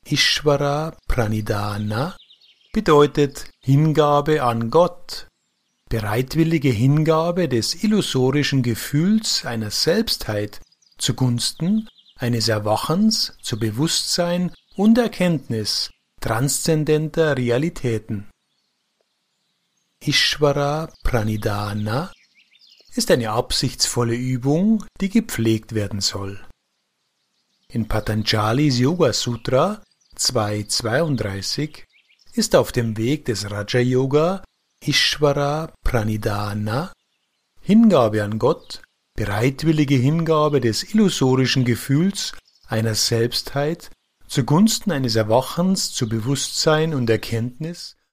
Ishvara Pranidhana bedeutet Hingabe an Gott, bereitwillige Hingabe des illusorischen Gefühls einer Selbstheit zugunsten eines Erwachens zu Bewusstsein und Erkenntnis transzendenter Realitäten. Ishvara Pranidhana ist eine absichtsvolle Übung, die gepflegt werden soll. In Patanjalis Yoga Sutra 2.32 ist auf dem Weg des Raja Yoga Ishvara Pranidhana, Hingabe an Gott, bereitwillige Hingabe des illusorischen Gefühls einer Selbstheit zugunsten eines Erwachens zu Bewusstsein und Erkenntnis